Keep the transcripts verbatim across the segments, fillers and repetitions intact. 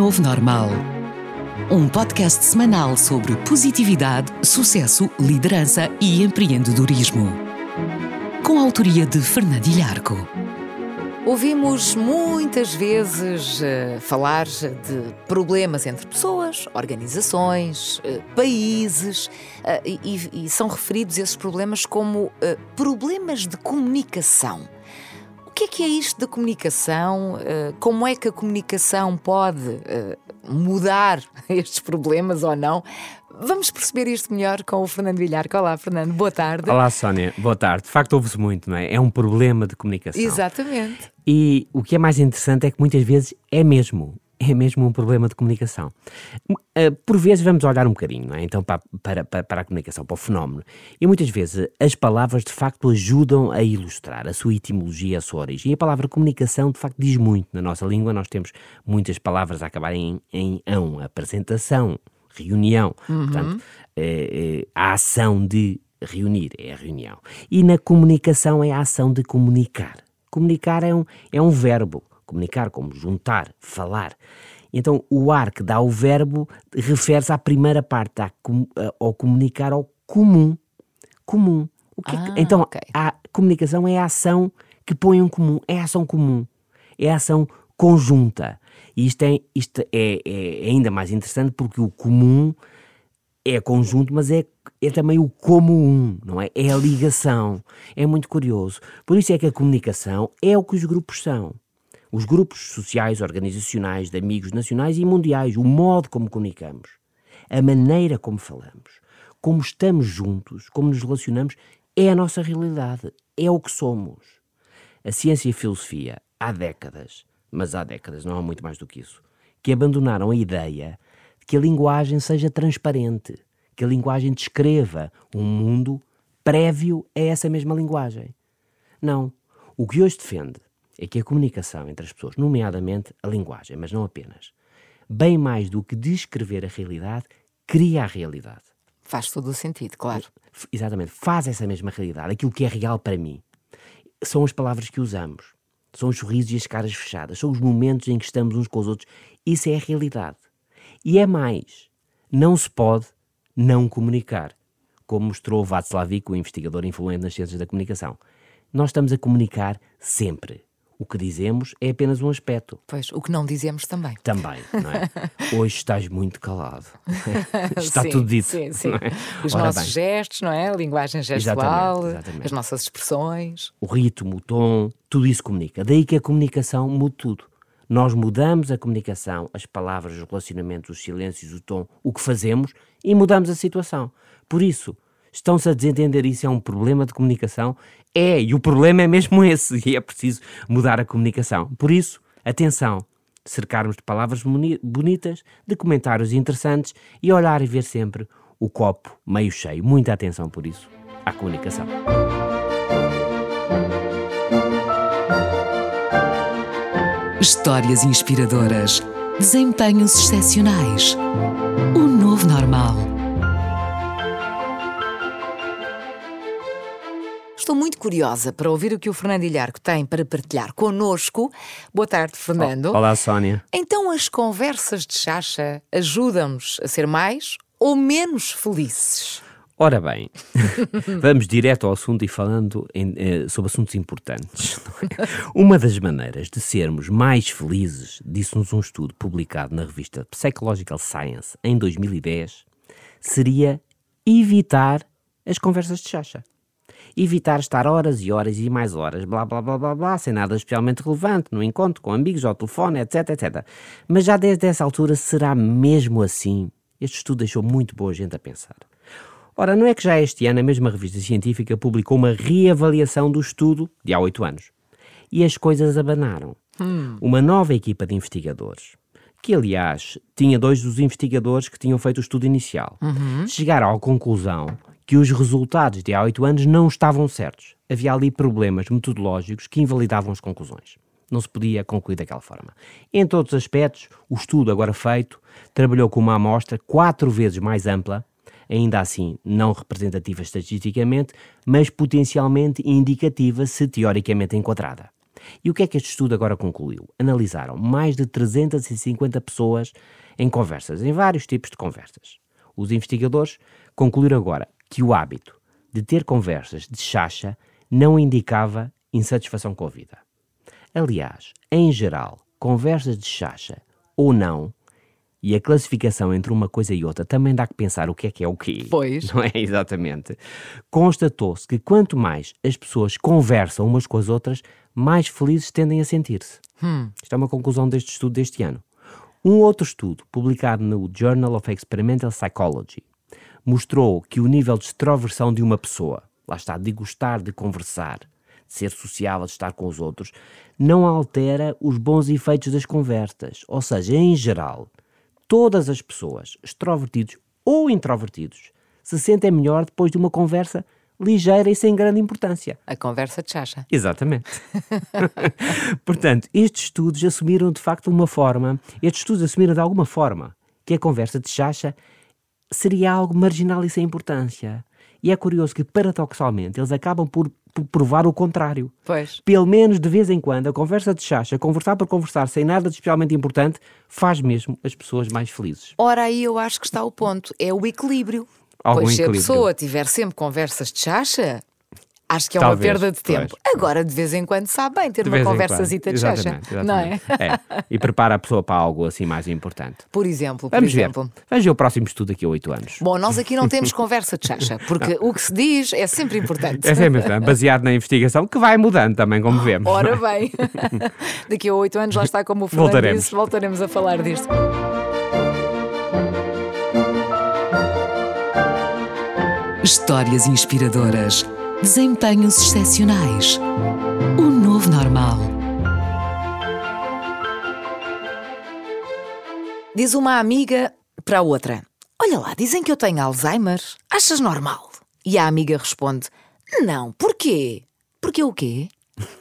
novo normal. Um podcast semanal sobre positividade, sucesso, liderança e empreendedorismo. Com a autoria de Fernando Ilharco. Ouvimos muitas vezes uh, falar de problemas entre pessoas, organizações, uh, países, uh, e, e são referidos esses problemas como uh, problemas de comunicação. O que é que é isto da comunicação? Uh, como é que a comunicação pode uh, mudar estes problemas ou não? Vamos perceber isto melhor com o Fernando Ilharco. Olá, Fernando, boa tarde. Olá, Sónia, boa tarde. De facto, ouve-se muito, não é? É um problema de comunicação. Exatamente. E o que é mais interessante é que muitas vezes é mesmo, é mesmo um problema de comunicação. Por vezes vamos olhar um bocadinho, não é? Então, para, para, para a comunicação, para o fenómeno. E muitas vezes as palavras, de facto, ajudam a ilustrar a sua etimologia, a sua origem. E a palavra comunicação, de facto, diz muito. Na nossa língua nós temos muitas palavras a acabarem em, em ão. Apresentação, reunião, uhum. Portanto, é, é, a ação de reunir é a reunião. E na comunicação é a ação de comunicar. Comunicar é um, é um verbo. Comunicar como juntar, falar. Então, o ar que dá o verbo refere-se à primeira parte, à, ao comunicar ao comum. Comum. O que ah, é que, então, okay. A comunicação é a ação que põe um comum. É a ação comum. É a ação conjunta. E isto, é, isto é, é ainda mais interessante porque o comum é conjunto, mas é, é também o comum, não é? É a ligação. É muito curioso. Por isso é que a comunicação é o que os grupos são. Os grupos sociais, organizacionais, de amigos nacionais e mundiais, o modo como comunicamos, a maneira como falamos, como estamos juntos, como nos relacionamos, é a nossa realidade, é o que somos. A ciência e a filosofia, há décadas, mas há décadas, não há muito mais do que isso, que abandonaram a ideia de que a linguagem seja transparente, que a linguagem descreva um mundo prévio a essa mesma linguagem. Não. O que hoje defende é que a comunicação entre as pessoas, nomeadamente a linguagem, mas não apenas, bem mais do que descrever a realidade, cria a realidade. Faz todo o sentido, claro. Exatamente. Faz essa mesma realidade, aquilo que é real para mim. São as palavras que usamos. São os sorrisos e as caras fechadas, são os momentos em que estamos uns com os outros. Isso é a realidade. E é mais, não se pode não comunicar, como mostrou Václavic, o investigador influente nas ciências da comunicação. Nós estamos a comunicar sempre. O que dizemos é apenas um aspecto. Pois, o que não dizemos também. Também, não é? Hoje estás muito calado. Está sim, tudo dito. Sim, sim. É? Os Ora nossos bem. gestos, não é? A linguagem gestual, Exatamente, exatamente. as nossas expressões. O ritmo, o tom, tudo isso comunica. Daí que a comunicação muda tudo. Nós mudamos a comunicação, as palavras, os relacionamentos, os silêncios, o tom, o que fazemos e mudamos a situação. Por isso, estão-se a desentender isso é um problema de comunicação? É, e o problema é mesmo esse, e é preciso mudar a comunicação. Por isso, atenção, cercarmos de palavras bonitas, de comentários interessantes e olhar e ver sempre o copo meio cheio. Muita atenção, por isso, à comunicação. Histórias inspiradoras, desempenhos excepcionais. O novo normal. Estou muito curiosa para ouvir o que o Fernando Ilharco tem para partilhar connosco. Boa tarde, Fernando. Olá, Sónia. Então as conversas de chacha ajudam-nos a ser mais ou menos felizes? Ora bem, vamos direto ao assunto e falando em, eh, sobre assuntos importantes. Uma das maneiras de sermos mais felizes, disse-nos um estudo publicado na revista Psychological Science em dois mil e dez, seria evitar as conversas de chacha. Evitar estar horas e horas e mais horas, blá, blá, blá, blá, blá, sem nada especialmente relevante, no encontro com amigos, ao telefone, etc, etcétera. Mas já desde essa altura, será mesmo assim? Este estudo deixou muito boa gente a pensar. Ora, não é que já este ano a mesma revista científica publicou uma reavaliação do estudo de há oito anos. E as coisas abanaram. Hum. Uma nova equipa de investigadores, que aliás tinha dois dos investigadores que tinham feito o estudo inicial, uhum. chegaram à conclusão que os resultados de há oito anos não estavam certos. Havia ali problemas metodológicos que invalidavam as conclusões. Não se podia concluir daquela forma. Em todos os aspectos, o estudo agora feito trabalhou com uma amostra quatro vezes mais ampla, ainda assim não representativa estatisticamente, mas potencialmente indicativa se teoricamente enquadrada. E o que é que este estudo agora concluiu? Analisaram mais de trezentas e cinquenta pessoas em conversas, em vários tipos de conversas. Os investigadores concluíram agora que o hábito de ter conversas de chacha não indicava insatisfação com a vida. Aliás, em geral, conversas de chacha ou não, e a classificação entre uma coisa e outra também dá que pensar o que é que é o quê. Pois. Não é? Exatamente. Constatou-se que quanto mais as pessoas conversam umas com as outras, mais felizes tendem a sentir-se. Hum. Isto é uma conclusão deste estudo deste ano. Um outro estudo, publicado no Journal of Experimental Psychology, mostrou que o nível de extroversão de uma pessoa, lá está, de gostar de conversar, de ser sociável, de estar com os outros, não altera os bons efeitos das conversas. Ou seja, em geral, todas as pessoas, extrovertidos ou introvertidos, se sentem melhor depois de uma conversa ligeira e sem grande importância. A conversa de chacha. Exatamente. Portanto, estes estudos assumiram de facto uma forma, estes estudos assumiram de alguma forma que a conversa de chacha seria algo marginal e sem importância. E é curioso que, paradoxalmente, eles acabam por, por provar o contrário. Pois. Pelo menos, de vez em quando, a conversa de chacha, conversar por conversar sem nada de especialmente importante, faz mesmo as pessoas mais felizes. Ora, aí eu acho que está o ponto. É o equilíbrio. Algum pois equilíbrio. se a pessoa tiver sempre conversas de chacha, acho que é Talvez, uma perda de tempo. pois. Agora, de vez em quando, sabe bem ter De uma vez em conversazita quando. de chacha. Exatamente, exatamente. Não é? É. E prepara a pessoa para algo assim mais importante. Por exemplo, por Vamos exemplo. ver. Vamos ver o próximo estudo daqui a oito anos. Bom, nós aqui não temos conversa de chacha, porque o que se diz é sempre importante. É sempre importante, baseado na investigação, que vai mudando também, como vemos. Ora bem, daqui a oito anos, lá está, como o Fernando Voltaremos. disse, voltaremos a falar disto. Histórias inspiradoras, desempenhos excepcionais. O novo normal. Diz uma amiga para a outra: olha lá, dizem que eu tenho Alzheimer. Achas normal? E a amiga responde: não, porquê? Porquê o quê?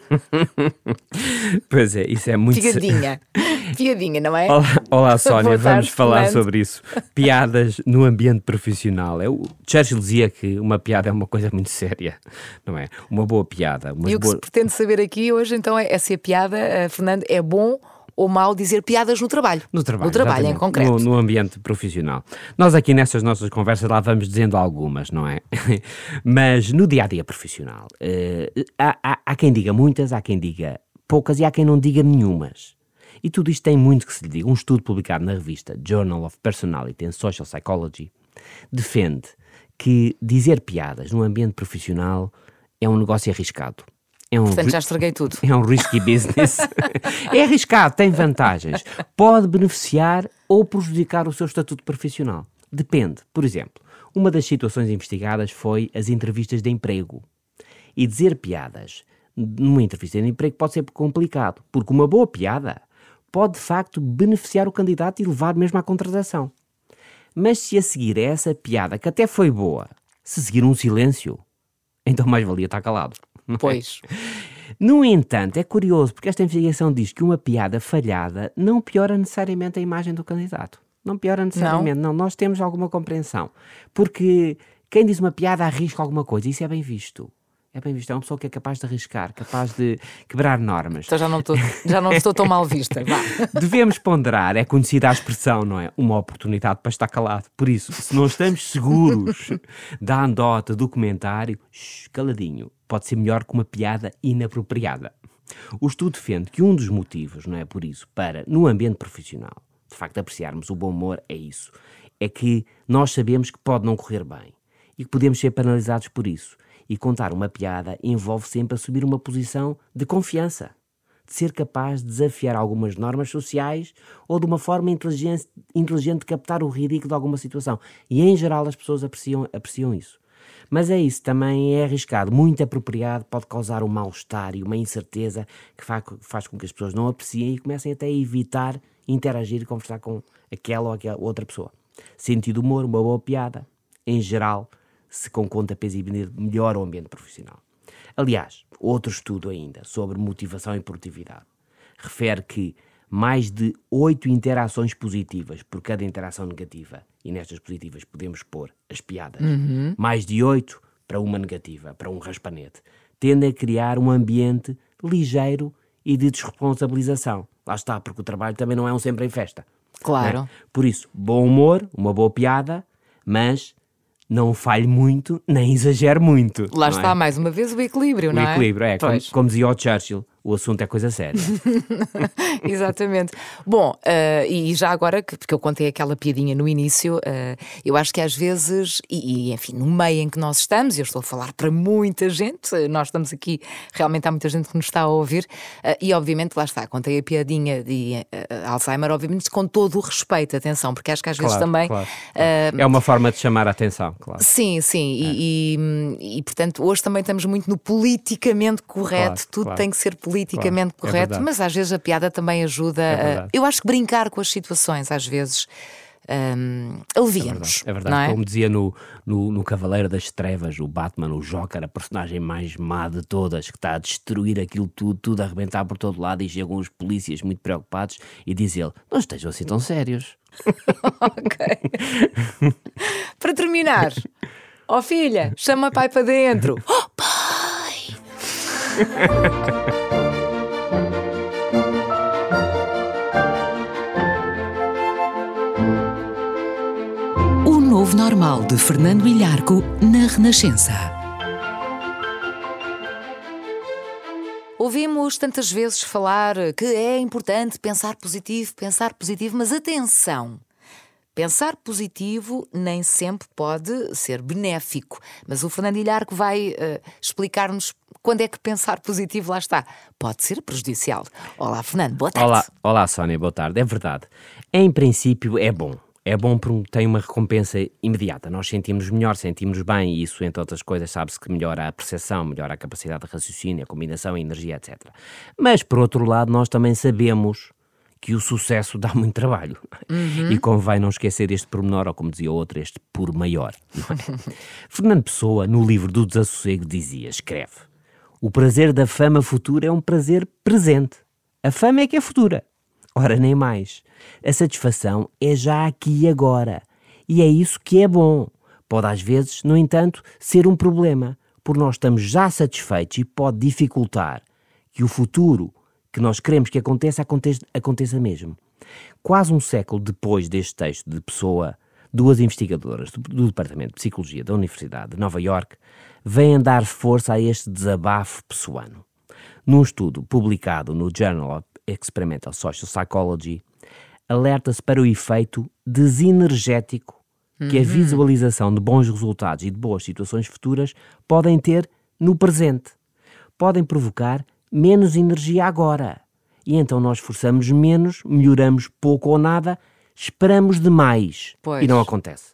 Pois é, isso é muito... Piadinha. Piadinha, não é? Olá, olá Sónia, Boa vamos tarde, falar Fernando. sobre isso. Piadas no ambiente profissional. É, o Churchill dizia que uma piada é uma coisa muito séria, não é? Uma boa piada. Umas E o que boa... se pretende saber aqui hoje, então, é, é se a piada, eh, Fernando, é bom ou mau dizer piadas no trabalho. No trabalho, No trabalho, em exatamente. concreto. No, no ambiente profissional. Nós aqui nessas nossas conversas lá vamos dizendo algumas, não é? Mas no dia-a-dia profissional, eh, há, há, há quem diga muitas, há quem diga poucas e há quem não diga nenhumas. E tudo isto tem muito que se lhe diga. Um estudo publicado na revista Journal of Personality and Social Psychology defende que dizer piadas no ambiente profissional é um negócio arriscado. É um Portanto, já estraguei tudo. É um risky business. É arriscado, tem vantagens. Pode beneficiar ou prejudicar o seu estatuto profissional. Depende. Por exemplo, uma das situações investigadas foi as entrevistas de emprego. E dizer piadas numa entrevista de emprego pode ser complicado, porque uma boa piada pode, de facto, beneficiar o candidato e levar mesmo à contratação. Mas se a seguir a essa piada, que até foi boa, se seguir um silêncio, então mais valia estar calado. Pois. No entanto, é curioso, porque esta investigação diz que uma piada falhada não piora necessariamente a imagem do candidato. Não piora necessariamente, não. não. Nós temos alguma compreensão. Porque quem diz uma piada arrisca alguma coisa, isso é bem visto. É bem visto, é uma pessoa que é capaz de arriscar, capaz de quebrar normas. Então já não estou, já não estou tão mal vista. Vá. Devemos ponderar, é conhecida a expressão, não é? Uma oportunidade para estar calado. Por isso, se não estamos seguros da andota do comentário, shh, caladinho, pode ser melhor que uma piada inapropriada. O estudo defende que um dos motivos, não é por isso, para, no ambiente profissional, de facto apreciarmos o bom humor é isso. É que nós sabemos que pode não correr bem e que podemos ser penalizados por isso. E contar uma piada envolve sempre assumir uma posição de confiança, de ser capaz de desafiar algumas normas sociais ou de uma forma inteligente, inteligente de captar o ridículo de alguma situação. E, em geral, as pessoas apreciam, apreciam isso. Mas é isso, também é arriscado, muito apropriado, pode causar um mal-estar e uma incerteza que faz, faz com que as pessoas não apreciem e comecem até a evitar interagir e conversar com aquela ou aquela outra pessoa. Sentido humor, uma boa piada, em geral, se com conta, peso e medida, melhora o ambiente profissional. Aliás, outro estudo ainda sobre motivação e produtividade refere que mais de oito interações positivas por cada interação negativa, e nestas positivas podemos pôr as piadas, uhum. mais de oito para uma negativa, para um raspanete, tendem a criar um ambiente ligeiro e de desresponsabilização. Lá está, porque o trabalho também não é um sempre em festa. Claro. Né? Por isso, bom humor, uma boa piada, mas não falhe muito, nem exagere muito. Lá não está, é? mais uma vez, o equilíbrio, O não é? equilíbrio, é. Como, Pois. como dizia o Churchill, o assunto é coisa séria. Exatamente. Bom, uh, e já agora, que- porque eu contei aquela piadinha no início, uh, eu acho que às vezes, e, e, enfim, no meio em que nós estamos, eu estou a falar para muita gente, uh, nós estamos aqui, realmente há muita gente que nos está a ouvir, uh, e obviamente, lá está, contei a piadinha de uh, Alzheimer, obviamente com todo o respeito, atenção, porque acho que às vezes Claro, também... claro. uh, É uma forma de chamar a atenção, claro. Sim, sim, e, e, e, portanto hoje também estamos muito no politicamente correto, Claro, tudo claro. tem que ser politicamente Claro, é correto, verdade. mas às vezes a piada também ajuda. É a, verdade. eu acho que brincar com as situações às vezes um, alivia-nos. É verdade, não é? como dizia no, no, no Cavaleiro das Trevas, o Batman, o Joker, a personagem mais má de todas, que está a destruir aquilo tudo, tudo a arrebentar por todo lado, e chegam os polícias muito preocupados e diz ele, não estejam assim tão sérios. Ok. Para terminar, ó filha, chama pai para dentro. Oh pai! O Novo Normal de Fernando Ilharco na Renascença. Ouvimos tantas vezes falar que é importante pensar positivo, pensar positivo, mas atenção! Pensar positivo nem sempre pode ser benéfico, mas o Fernando Ilharco vai uh, explicar-nos quando é que pensar positivo, lá está, pode ser prejudicial. Olá, Fernando, boa tarde. Olá, olá, Sónia, boa tarde. É verdade. Em princípio é bom. É bom porque tem uma recompensa imediata. Nós sentimos melhor, sentimos bem, e isso, entre outras coisas, sabe-se que melhora a percepção, melhora a capacidade de raciocínio, a combinação, a energia, etcétera. Mas, por outro lado, nós também sabemos que o sucesso dá muito trabalho. Uhum. E convém não esquecer este pormenor, ou como dizia outro, este por maior. Fernando Pessoa, no livro do Desassossego, dizia, escreve, o prazer da fama futura é um prazer presente. A fama é que é futura. Ora, nem mais. A satisfação é já aqui e agora. E é isso que é bom. Pode às vezes, no entanto, ser um problema, porque nós estamos já satisfeitos e pode dificultar que o futuro que nós queremos que aconteça, aconteça, aconteça mesmo. Quase um século depois deste texto de Pessoa, duas investigadoras do, do Departamento de Psicologia da Universidade de Nova Iorque vêm dar força a este desabafo pessoano. Num estudo publicado no Journal of Experimental Social Psychology, alerta-se para o efeito desenergético que a visualização de bons resultados e de boas situações futuras podem ter no presente. Podem provocar menos energia agora. E então nós esforçamos menos, melhoramos pouco ou nada, esperamos demais. Pois. E não acontece.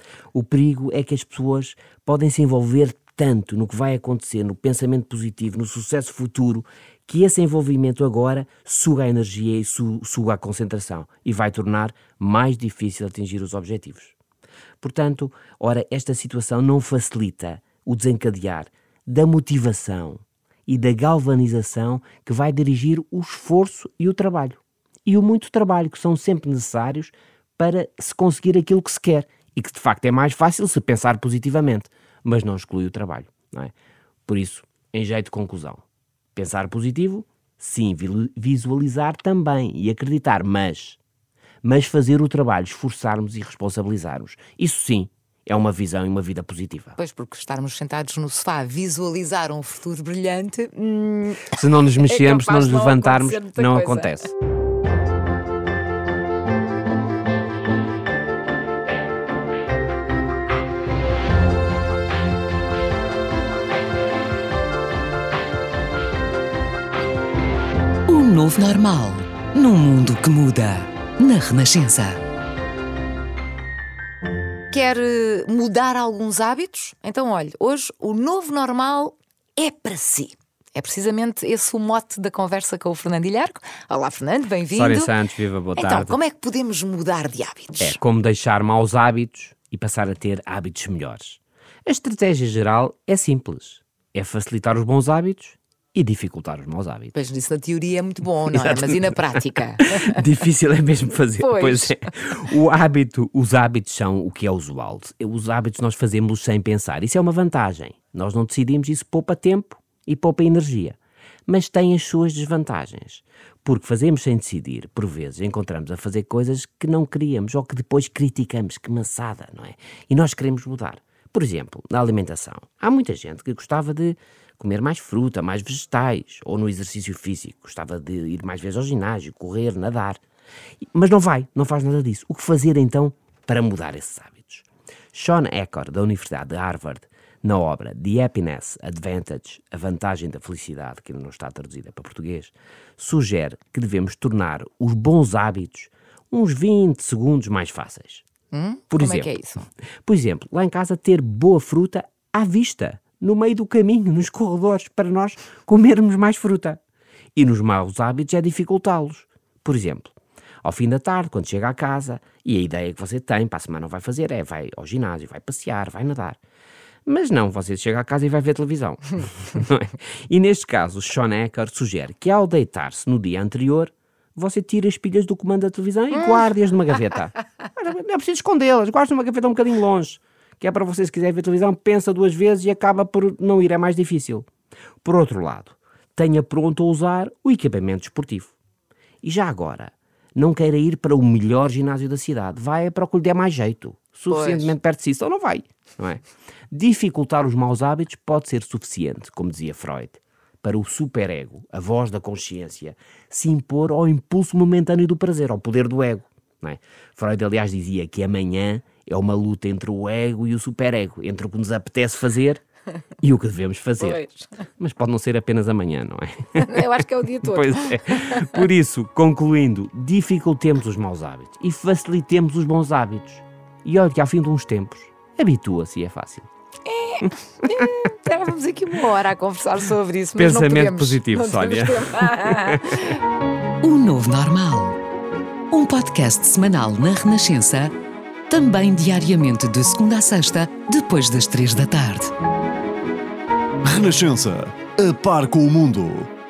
O perigo é que as pessoas podem se envolver tanto no que vai acontecer, no pensamento positivo, no sucesso futuro, que esse envolvimento agora suga a energia e su- suga a concentração e vai tornar mais difícil atingir os objetivos. Portanto, ora, esta situação não facilita o desencadear da motivação e da galvanização que vai dirigir o esforço e o trabalho. E o muito trabalho, que são sempre necessários para se conseguir aquilo que se quer e que de facto é mais fácil se pensar positivamente, mas não exclui o trabalho, não é? Por isso, em jeito de conclusão, pensar positivo, sim, visualizar também e acreditar, mas, mas fazer o trabalho, esforçarmos e responsabilizarmos. Isso sim, é uma visão e uma vida positiva. Pois, porque estarmos sentados no sofá a visualizar um futuro brilhante... Hum, Se não nos mexermos, se não capaz nos de não levantarmos, acontecer muita não coisa. acontece. O Novo Normal, num mundo que muda, na Renascença. Quer eh, mudar alguns hábitos? Então, olha, hoje o novo normal é para si. É precisamente esse o mote da conversa com o Fernando Ilharco. Olá, Fernando, bem-vindo. Sónia Santos, viva, boa Então, tarde. como é que podemos mudar de hábitos? É como deixar maus hábitos e passar a ter hábitos melhores. A estratégia geral é simples. É facilitar os bons hábitos e dificultar os maus hábitos. Pois, isso na teoria é muito bom, não é? Mas e na prática? Difícil é mesmo fazer. Pois. é. O hábito, os hábitos são o que é usual. Os hábitos nós fazemos sem pensar. Isso é uma vantagem. Nós não decidimos, isso poupa tempo e poupa energia. mas tem as suas desvantagens. Porque fazemos sem decidir, por vezes encontramos a fazer coisas que não queríamos ou que depois criticamos, que maçada, não é? E nós queremos mudar. Por exemplo, na alimentação. Há muita gente que gostava de comer mais fruta, mais vegetais, ou no exercício físico, gostava de ir mais vezes ao ginásio, correr, nadar. Mas não vai, não faz nada disso. O que fazer então para mudar esses hábitos? Shawn Achor, da Universidade de Harvard, na obra The Happiness Advantage, a vantagem da felicidade, que ainda não está traduzida para português, sugere que devemos tornar os bons hábitos uns vinte segundos mais fáceis. Hum? Por Como exemplo, é que é isso? Por exemplo, lá em casa ter boa fruta à vista, no meio do caminho, nos corredores, para nós comermos mais fruta. E nos maus hábitos é dificultá-los. Por exemplo, ao fim da tarde, quando chega à casa, e a ideia que você tem para a semana vai fazer é vai ao ginásio, vai passear, vai nadar. Mas não, você chega à casa e vai ver televisão. Não é? E neste caso, o Shawn Achor sugere que ao deitar-se no dia anterior, você tira as pilhas do comando da televisão e guarde-as numa gaveta. Não é preciso escondê-las, guarde-as numa gaveta um bocadinho longe. Que é para você, se quiser ver televisão, pensa duas vezes e acaba por não ir, é mais difícil. Por outro lado, tenha pronto a usar o equipamento esportivo. E já agora, não queira ir para o melhor ginásio da cidade. Vai para o que lhe der mais jeito. Suficientemente pois. Perto de si, só não vai. Não é? Dificultar os maus hábitos pode ser suficiente, como dizia Freud, para o superego, a voz da consciência, se impor ao impulso momentâneo do prazer, ao poder do ego. Não é? Freud, aliás, dizia que amanhã é uma luta entre o ego e o superego, entre o que nos apetece fazer e o que devemos fazer. Pois. Mas pode não ser apenas amanhã, não é? Eu acho que é o dia todo. Pois é. Por isso, concluindo, dificultemos os maus hábitos e facilitemos os bons hábitos. E olha que ao fim de uns tempos, habitua-se e é fácil. É, é, estávamos aqui uma hora a conversar sobre isso, mas pensamento não podemos, positivo, não Sónia. O Novo Normal. Um podcast semanal na Renascença, também diariamente de segunda a sexta, depois das três da tarde. Renascença, a par com o mundo.